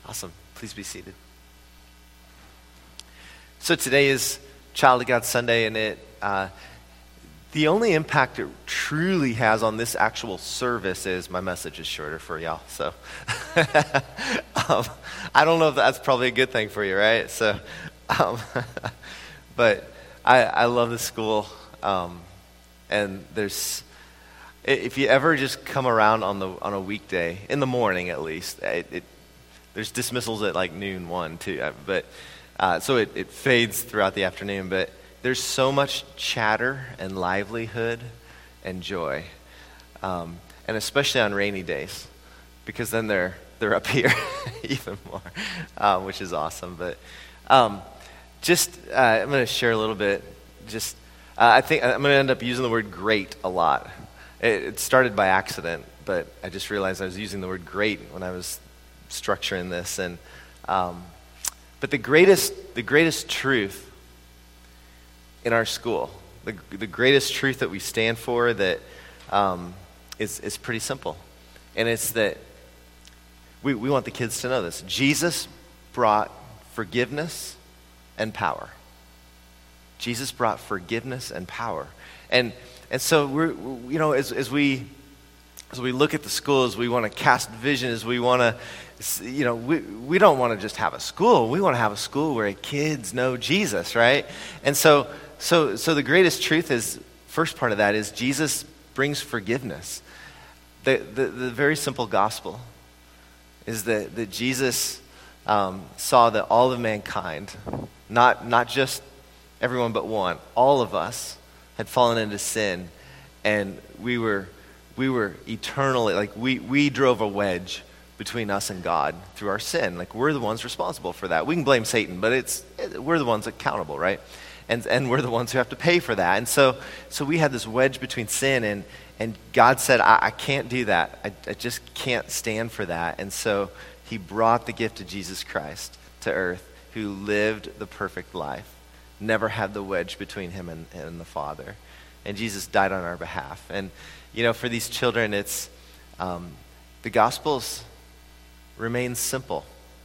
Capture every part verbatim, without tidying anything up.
Awesome. Please be seated. So today is Child of God Sunday, and it uh, the only impact it truly has on this actual service is my message is shorter for y'all. So um, I don't know if that's probably a good thing for you, right? So, um, but I, I love the school, um, and there's if you ever just come around on the on a weekday in the morning at least, it, it there's dismissals at like noon, one, two, but uh, so it, it fades throughout the afternoon, but there's so much chatter and livelihood and joy, um, and especially on rainy days, because then they're they're up here even more, uh, which is awesome. But um, just uh, I'm going to share a little bit. Just uh, I think I'm going to end up using the word "great" a lot. It, it started by accident, but I just realized I was using the word "great" when I was structuring this, and um, but the greatest the greatest truth in our school, the the greatest truth that we stand for, that um, is is pretty simple, and it's that we we want the kids to know this: Jesus brought forgiveness and power. Jesus brought forgiveness and power, and and so we're you know as as we as we look at the school, as we want to cast vision, as we want to, you know, we we don't want to just have a school. We want to have a school where kids know Jesus, right? And so. So so the greatest truth is, first part of that is Jesus brings forgiveness. The the, the very simple gospel is that, that Jesus um, saw that all of mankind, not not just everyone but one, all of us had fallen into sin, and we were we were eternally, like we, we drove a wedge between us and God through our sin. Like we're the ones responsible for that. We can blame Satan, but it's we're the ones accountable, right? And and we're the ones who have to pay for that. And so so we had this wedge between sin, and and God said, I, I can't do that. I, I just can't stand for that. And so he brought the gift of Jesus Christ to earth, who lived the perfect life, never had the wedge between him and, and the Father. And Jesus died on our behalf. And, you know, for these children, it's, um, the Gospels remain simple.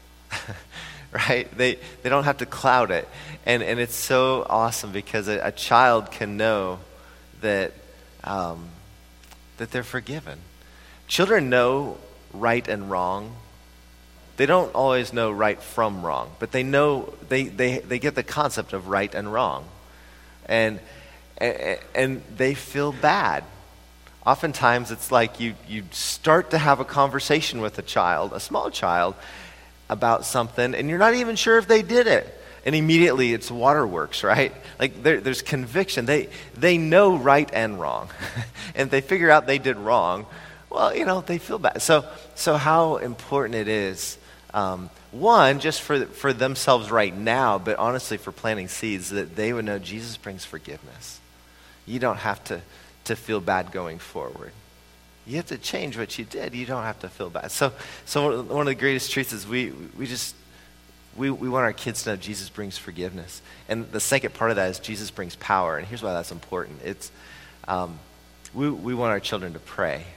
Right? They they don't have to cloud it. And and it's so awesome because a, a child can know that um, that they're forgiven. Children know right and wrong. They don't always know right from wrong, but they know they they, they get the concept of right and wrong. And and, and they feel bad. Oftentimes it's like you you start to have a conversation with a child, a small child, about something, and you're not even sure if they did it. And immediately it's waterworks, right? Like there, there's conviction. They they know right and wrong. And if they figure out they did wrong, well, you know, they feel bad. So so how important it is, um, one, just for for themselves right now, but honestly for planting seeds, that they would know Jesus brings forgiveness. You don't have to, to feel bad going forward. You have to change what you did. You don't have to feel bad. So, so one of the greatest truths is we we just we we want our kids to know Jesus brings forgiveness, and the second part of that is Jesus brings power. And here's why that's important. It's um, we we want our children to pray.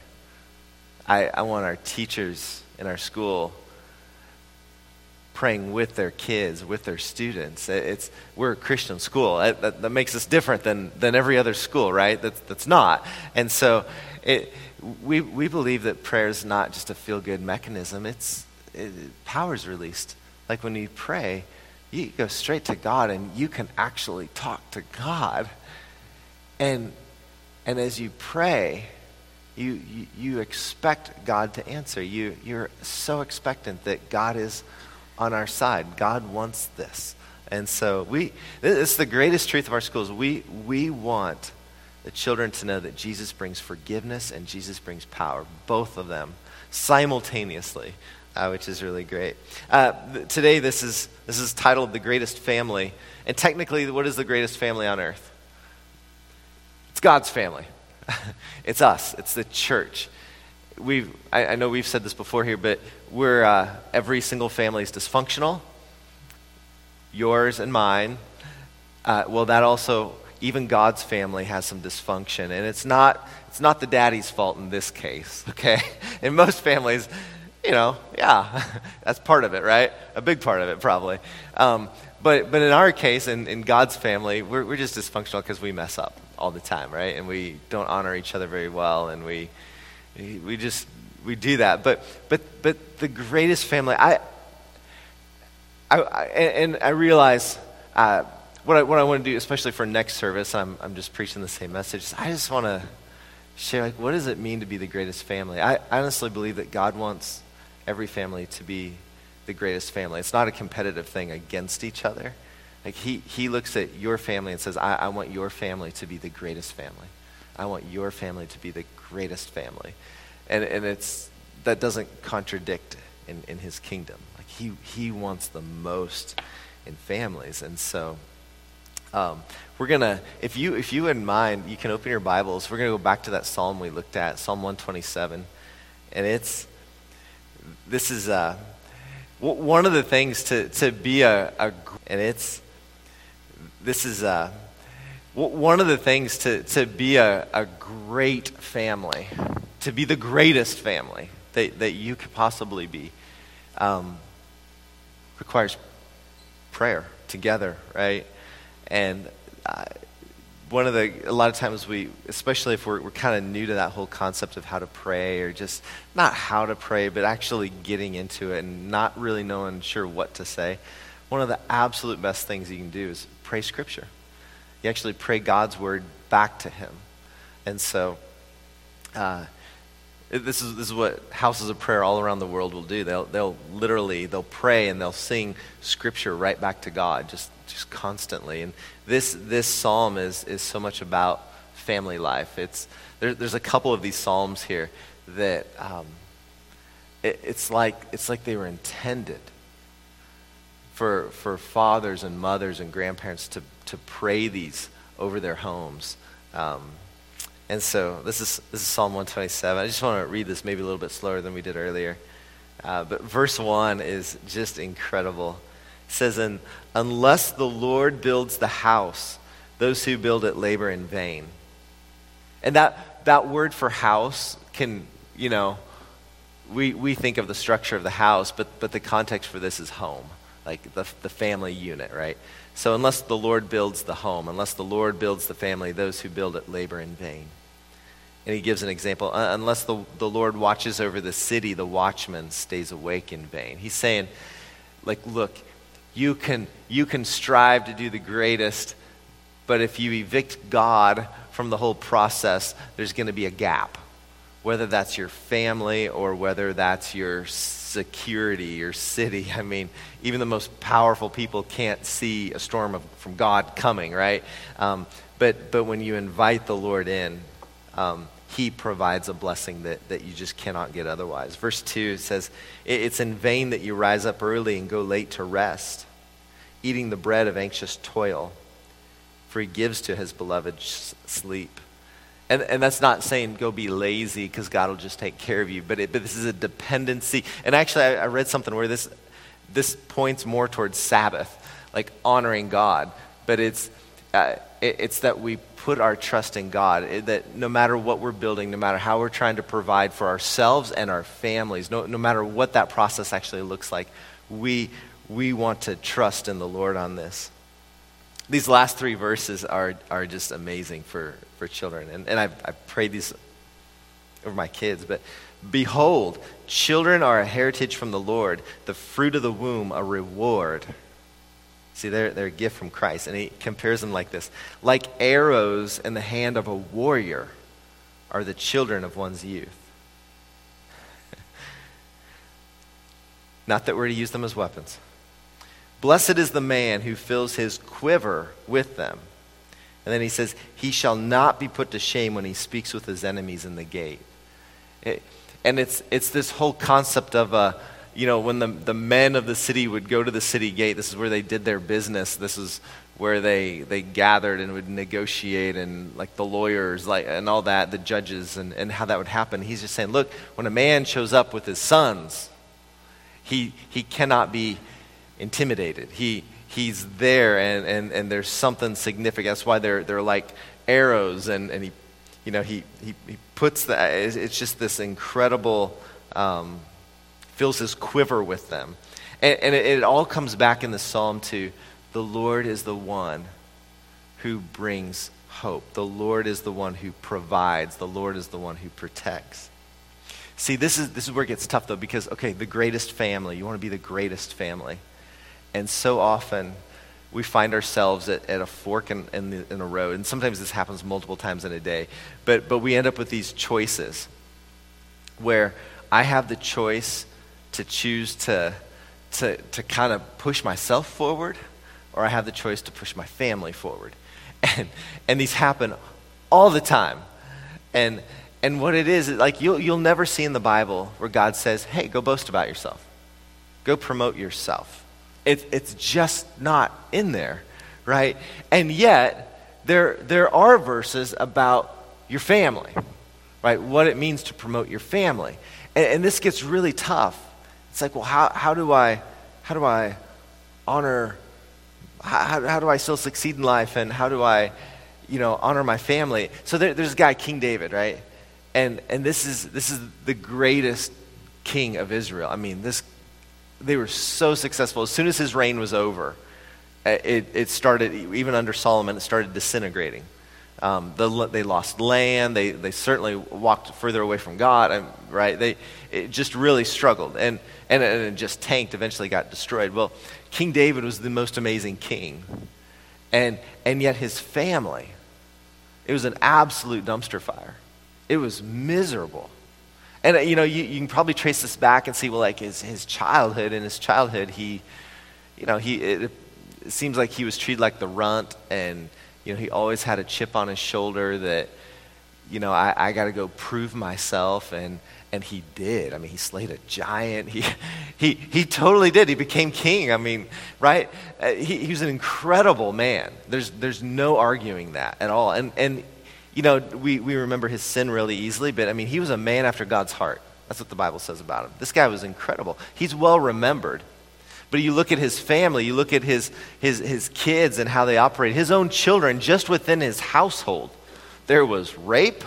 I I want our teachers in our school praying with their kids, with their students. It's we're a Christian school. That, that, that makes us different than than every other school, right? That's that's not. And so it. We we believe that prayer is not just a feel-good mechanism. It's it, power is released. Like when you pray, you go straight to God, and you can actually talk to God. And and as you pray, you you, you expect God to answer. You you're so expectant that God is on our side. God wants this, and so we. This is the greatest truth of our schools. We we want the children to know that Jesus brings forgiveness and Jesus brings power, both of them simultaneously, uh, which is really great. Uh, th- today, this is this is titled "The Greatest Family," and technically, what is the greatest family on earth? It's God's family. It's us. It's the church. We've I, I know we've said this before here, but we're uh, every single family is dysfunctional. Yours and mine. Uh, well, that also. Even God's family has some dysfunction, and it's not it's not the daddy's fault in this case, okay? In most families, you know, yeah, that's part of it, right? A big part of it, probably. Um, but but in our case, in, in God's family, we're we're just dysfunctional because we mess up all the time, right? And we don't honor each other very well, and we we just we do that. But but but the greatest family, I I, I and I realize uh, what I what I want to do, especially for next service. I'm I'm just preaching the same message. I just want to share, like, what does it mean to be the greatest family? I honestly believe that God wants every family to be the greatest family. It's not a competitive thing against each other. Like he he looks at your family and says, I, I want your family to be the greatest family. I want your family to be the greatest family. And and it's that doesn't contradict in, in his kingdom. Like he he wants the most in families. And so um, we're gonna, if you if you wouldn't mind, you can open your Bibles. We're gonna go back to that psalm we looked at, Psalm one twenty-seven. And it's this is uh one of the things to, to be a, a, and it's, this is a, one of the things to, to be a, a great family, to be the greatest family that, that you could possibly be, um, requires prayer together, right? And uh, one of the, a lot of times we, especially if we're, we're kind of new to that whole concept of how to pray, or just not how to pray, but actually getting into it and not really knowing sure what to say, one of the absolute best things you can do is pray scripture. You actually pray God's word back to him. And so uh, this is this is what houses of prayer all around the world will do. They'll they'll literally they'll pray and they'll sing scripture right back to God, just just constantly. And this this psalm is is so much about family life. It's there, there's a couple of these psalms here that um, it, it's like it's like they were intended for for fathers and mothers and grandparents to to pray these over their homes. Um, And so this is this is Psalm one twenty-seven. I just want to read this maybe a little bit slower than we did earlier. Uh, but verse one is just incredible. It says, "And unless the Lord builds the house, those who build it labor in vain." And that that word for house can, you know, we we think of the structure of the house, but but the context for this is home, like the the family unit, right? So unless the Lord builds the home, unless the Lord builds the family, those who build it labor in vain. And he gives an example. Uh, unless the, the Lord watches over the city, the watchman stays awake in vain. He's saying, like, look, you can you can strive to do the greatest, but if you evict God from the whole process, there's going to be a gap. Whether that's your family or whether that's your security, your city. I mean, even the most powerful people can't see a storm of, from God coming, right? Um, but but when you invite the Lord in, um, he provides a blessing that, that you just cannot get otherwise. Verse two says, "It's in vain that you rise up early and go late to rest, eating the bread of anxious toil, for he gives to his beloved sleep." And, and that's not saying go be lazy because God will just take care of you, but, it, but this is a dependency. And actually, I, I read something where this this points more towards Sabbath, like honoring God. But it's uh, it, it's that we put our trust in God, it, that no matter what we're building, no matter how we're trying to provide for ourselves and our families, no, no matter what that process actually looks like, we we want to trust in the Lord on this. These last three verses are are just amazing for, for children. And, and I've, I've prayed these over my kids. But behold, children are a heritage from the Lord, the fruit of the womb a reward. See, they're, they're a gift from Christ. And he compares them like this. Like arrows in the hand of a warrior are the children of one's youth. Not that we're to use them as weapons. Blessed is the man who fills his quiver with them. And then he says, he shall not be put to shame when he speaks with his enemies in the gate. It, and it's it's this whole concept of, uh, you know, when the, the men of the city would go to the city gate, this is where they did their business. This is where they, they gathered and would negotiate, and like the lawyers like and all that, the judges, and, and how that would happen. He's just saying, look, when a man shows up with his sons, he he cannot be intimidated. He he's there, and, and, and there's something significant. That's why they're they're like arrows, and, and he you know he, he he puts that. It's just this incredible um, fills his quiver with them. And, and it, it all comes back in the psalm to the Lord is the one who brings hope. The Lord is the one who provides. The Lord is the one who protects. See, this is this is where it gets tough, though, because, okay, the greatest family, you want to be the greatest family. And so often we find ourselves at, at a fork in, in, the, in a road, and sometimes this happens multiple times in a day, but but we end up with these choices where I have the choice to choose to, to, to kind of push myself forward, or I have the choice to push my family forward. And and these happen all the time. And and what it is, like you'll you'll never see in the Bible where God says, hey, go boast about yourself. Go promote yourself. It, it's just not in there, right? And yet, there there are verses about your family, right? What it means to promote your family. And, and this gets really tough. It's like, well, how how do I how do I honor How, how do I still succeed in life, and how do I, you know, honor my family? So there, there's a guy, King David, right? And and this is this is the greatest king of Israel. I mean, this they were so successful. As soon as his reign was over, it it started, even under Solomon, it started disintegrating. Um, the, they lost land. They they certainly walked further away from God, right? They it just really struggled, and and, and it just tanked. Eventually, got destroyed. Well, King David was the most amazing king, and and yet his family, it was an absolute dumpster fire. It was miserable, and you know you, you can probably trace this back and see, well, like his his childhood. In his childhood, he, you know, he it, it seems like he was treated like the runt, and you know, he always had a chip on his shoulder that, you know, I, I got to go prove myself, and and he did. I mean, he slayed a giant. He he he totally did. He became king. I mean, right? Uh, he he was an incredible man. There's there's no arguing that at all. And and you know, we we remember his sin really easily, but I mean, he was a man after God's heart. That's what the Bible says about him. This guy was incredible. He's well remembered. But you look at his family, you look at his, his his kids and how they operate, his own children, just within his household. There was rape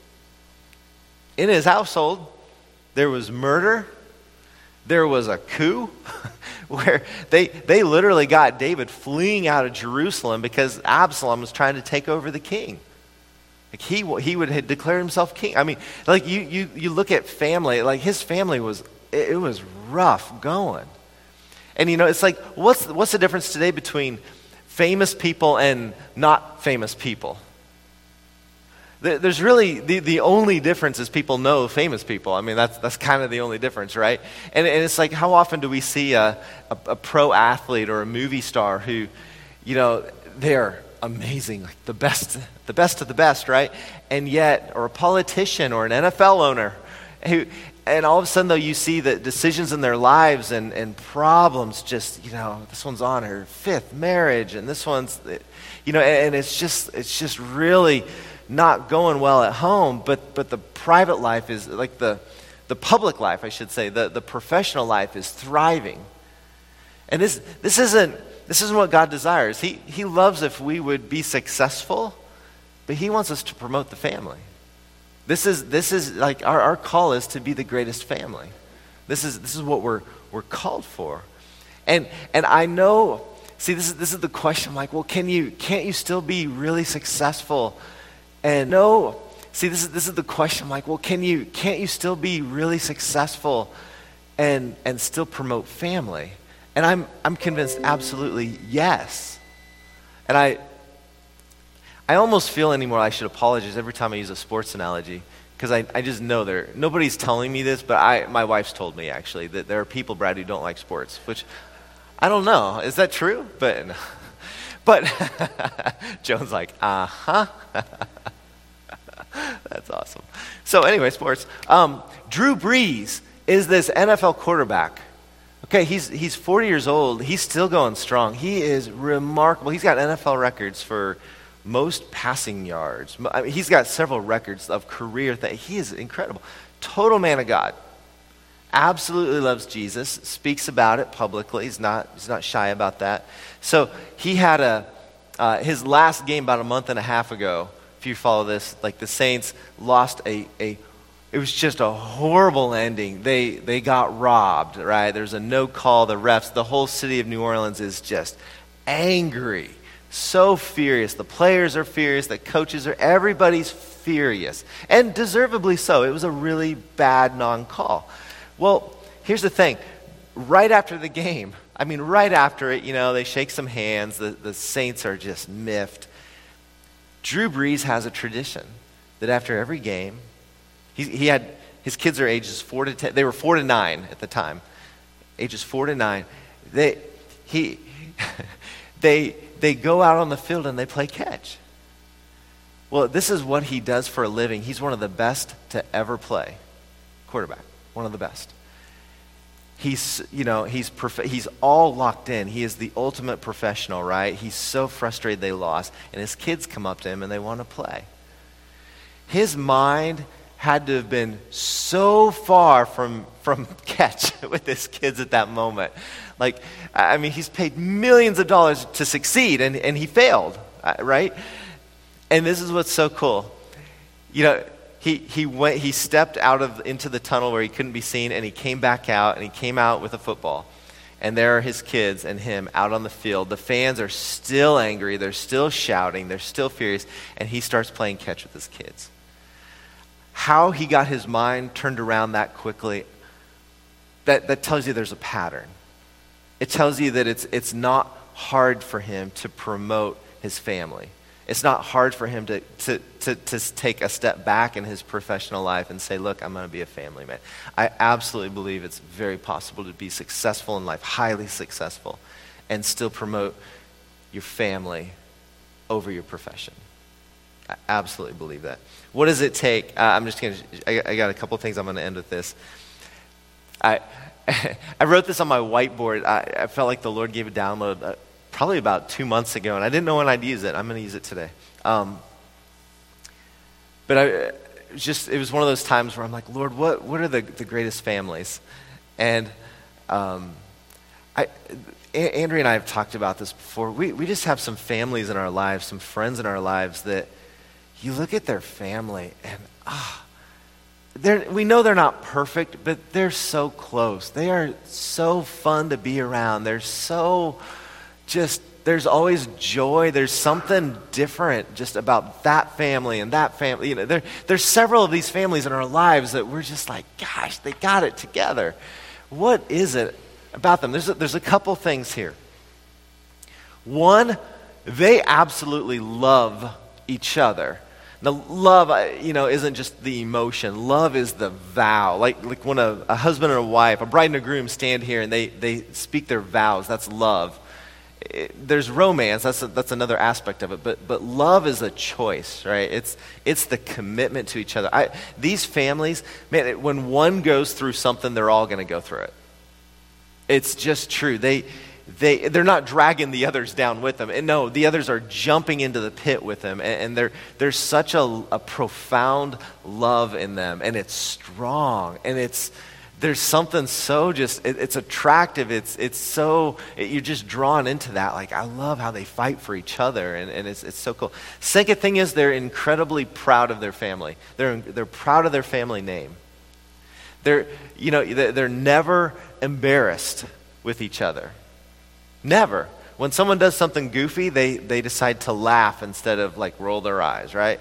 in his household. There was murder. There was a coup where they, they literally got David fleeing out of Jerusalem because Absalom was trying to take over the king. Like he, he would have declared himself king. I mean, like you, you, you look at family, like his family was, it, it was rough going. And you know, it's like, what's what's the difference today between famous people and not famous people? There's really, the, the only difference is people know famous people. I mean, that's that's kind of the only difference, right? And, and it's like, how often do we see a, a, a pro athlete or a movie star who, you know, they're amazing, like the best, the best of the best, right? And yet, or a politician or an N F L owner who, and all of a sudden, though, you see that decisions in their lives and, and problems just, you know, this one's on her fifth marriage, and this one's, you know, and it's just it's just really not going well at home. But but the private life is, like the the public life, I should say, the, the professional life is thriving. And this this isn't this isn't what God desires. He He loves if we would be successful, but He wants us to promote the family. This is this is like our, our call is to be the greatest family. This is this is what we're we're called for. And and I know, see, this is this is the question. I'm like, well, can you can't you still be really successful? And no, see, this is this is the question. I'm like, well, can you can't you still be really successful and and still promote family? And I'm I'm convinced absolutely yes. And I I almost feel anymore I should apologize every time I use a sports analogy, because I, I just know there, nobody's telling me this, but I my wife's told me actually that there are people, Brad, who don't like sports, which I don't know. Is that true? But, but Joan's like, uh-huh. That's awesome. So anyway, sports. Um, Drew Brees is this N F L quarterback. Okay, he's he's forty years old. He's still going strong. He is remarkable. He's got N F L records for most passing yards. I mean, he's got several records of career that he is incredible. Total man of God. Absolutely loves Jesus. Speaks about it publicly. He's not he's not shy about that. So he had a uh, his last game about a month and a half ago. If you follow this, like the Saints lost a a it was just a horrible ending. They they got robbed, right? There's a no call. The refs, the whole city of New Orleans is just angry, so furious. The players are furious. The coaches are, everybody's furious. And deservedly so. It was a really bad non-call. Well, here's the thing. Right after the game, I mean, right after it, you know, they shake some hands. The, the Saints are just miffed. Drew Brees has a tradition that after every game, he, he had, his kids are ages four to ten. They were four to nine at the time. Ages four to nine. They, he, they, they go out on the field and they play catch. Well, this is what he does for a living. He's one of the best to ever play quarterback. One of the best. He's, you know, he's prof- he's all locked in. He is the ultimate professional, right? He's so frustrated they lost, and his kids come up to him and they want to play. His mind had to have been so far from from catch with his kids at that moment. Like, I mean, he's paid millions of dollars to succeed, and, and he failed, right? And this is what's so cool. You know, he he went he stepped out of into the tunnel where he couldn't be seen, and he came back out, and he came out with a football. And there are his kids and him out on the field. The fans are still angry. They're still shouting. They're still furious. And he starts playing catch with his kids. How he got his mind turned around that quickly, that, that tells you there's a pattern. It tells you that it's it's not hard for him to promote his family. It's not hard for him to, to, to, to take a step back in his professional life and say, look, I'm going to be a family man. I absolutely believe it's very possible to be successful in life, highly successful, and still promote your family over your profession. I absolutely believe that. What does it take? Uh, I'm just going to, I got a couple things I'm going to end with this. I I wrote this on my whiteboard. I, I felt like the Lord gave a download uh, probably about two months ago, and I didn't know when I'd use it. I'm going to use it today. Um, but I it was just, it was one of those times where I'm like, Lord, what, what are the, the greatest families? And um, I, A- Andrea and I have talked about this before. We, we just have some families in our lives, some friends in our lives that you look at their family and, ah, they're, we know they're not perfect, but they're so close. They are so fun to be around. They're so just, there's always joy. There's something different just about that family and that family. You know, there, there's several of these families in our lives that we're just like, gosh, they got it together. What is it about them? There's a, there's a couple things here. One, they absolutely love each other. Now, love, you know, isn't just the emotion. Love is the vow. Like, like when a, a husband and a wife, a bride and a groom stand here and they, they speak their vows, that's love. It, there's romance, that's a, that's another aspect of it, but but love is a choice, right? It's it's the commitment to each other. I, these families, man, it, when one goes through something, they're all going to go through it. It's just true. They they they're not dragging the others down with them, and no, the others are jumping into the pit with them, and, and there there's such a, a profound love in them, and it's strong, and it's. There's something so just, it, it's attractive, it's it's so, it, you're just drawn into that. Like, I love how they fight for each other, and, and it's it's so cool. Second thing is they're incredibly proud of their family. They're they're proud of their family name. They're, you know, they're, they're never embarrassed with each other. Never. When someone does something goofy, they, they decide to laugh instead of like roll their eyes, right?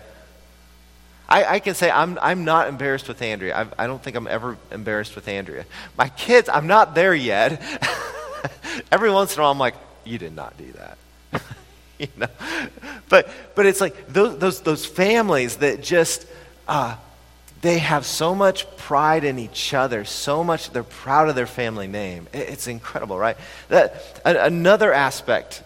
I, I can say I'm I'm not embarrassed with Andrea. I've, I don't think I'm ever embarrassed with Andrea. My kids, I'm not there yet. Every once in a while, I'm like, you did not do that, you know. But but it's like those those those families that just uh, they have so much pride in each other, so much they're proud of their family name. It, it's incredible, right? That a, another aspect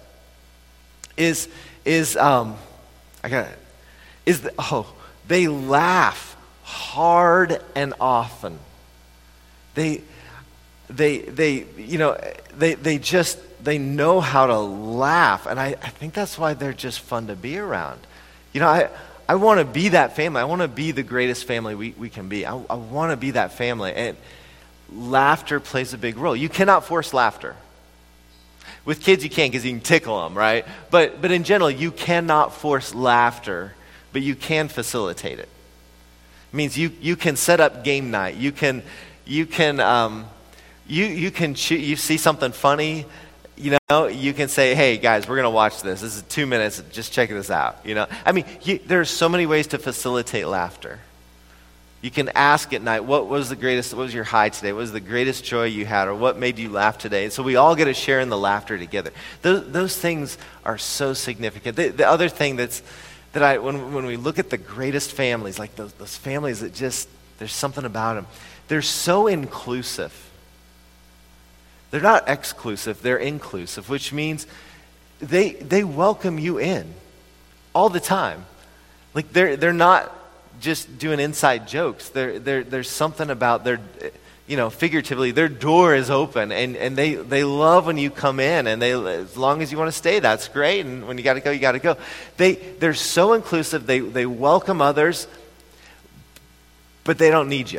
is is um, I got is the, oh. They laugh hard and often. They, they, they, you know, they, they just, they know how to laugh. And I, I think that's why they're just fun to be around. You know, I, I want to be that family. I want to be the greatest family we, we can be. I, I want to be that family. And laughter plays a big role. You cannot force laughter. With kids, you can because you can tickle them, right? But, but in general, you cannot force laughter, but you can facilitate it. It means you, you can set up game night. You can, you can, um, you, you can, cho- you see something funny, you know, you can say, hey guys, we're going to watch this. This is two minutes. Just check this out. You know, I mean, you, there's so many ways to facilitate laughter. You can ask at night, what was the greatest, what was your high today? What was the greatest joy you had? Or what made you laugh today? And so we all get to share in the laughter together. Those, those things are so significant. The, the other thing that's, that I, when, when we look at the greatest families, like those, those families that just, there's something about them. They're so inclusive. They're not exclusive, they're inclusive, which means they, they welcome you in all the time. Like they're, they're not just doing inside jokes. There, there, there's something about their, you know, figuratively, their door is open, and, and they, they love when you come in, and they, as long as you want to stay, that's great, and when you got to go, you got to go. They, they're so inclusive, they, they welcome others, but they don't need you.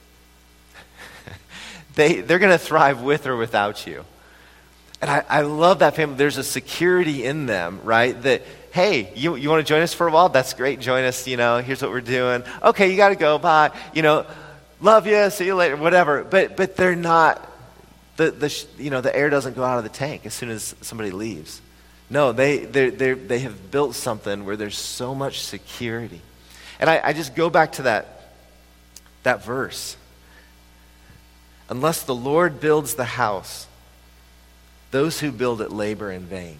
they, they're going to thrive with or without you. And I, I love that family. There's a security in them, right, that, hey, you, you want to join us for a while? That's great. Join us, you know, here's what we're doing. Okay, you got to go. Bye. You know, love you. See you later. Whatever. But but they're not, the, the you know, the air doesn't go out of the tank as soon as somebody leaves. No, they they they they have built something where there's so much security. And I, I just go back to that, that verse. Unless the Lord builds the house, those who build it labor in vain.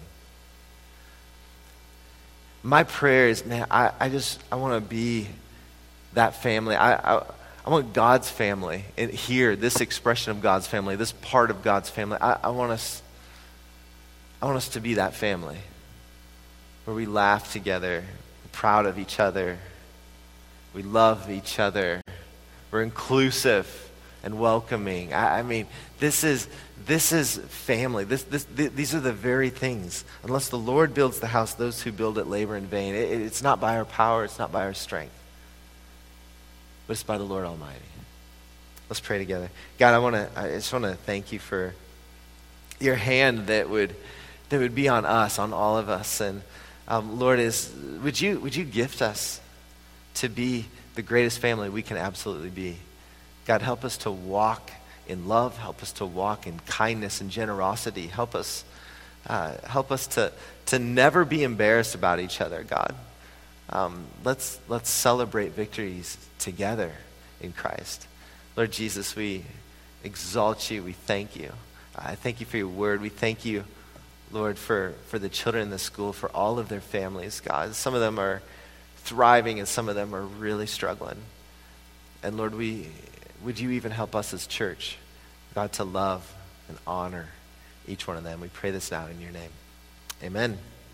My prayer is, man, I, I just, I want to be that family. I, I I want God's family, and here, this expression of God's family, this part of God's family. I, I want us, I want us to be that family where we laugh together, we're proud of each other, we love each other, we're inclusive and welcoming. I, I mean, this is this is family. This, this, th- these are the very things. Unless the Lord builds the house, those who build it labor in vain. It, it's not by our power. It's not by our strength. But it's by the Lord Almighty. Let's pray together. God, I want to. I just want to thank you for your hand that would that would be on us, on all of us. And um, Lord, is would you would you gift us to be the greatest family we can absolutely be? God, help us to walk in love. Help us to walk in kindness and generosity. Help us, uh, help us to to never be embarrassed about each other. God, um, let's let's celebrate victories together in Christ. Lord Jesus, we exalt you. We thank you. I thank you for your word. We thank you, Lord, for for the children in the school, for all of their families. God, some of them are thriving, and some of them are really struggling. And Lord, we. Would you even help us as church, God, to love and honor each one of them? We pray this now in your name. Amen.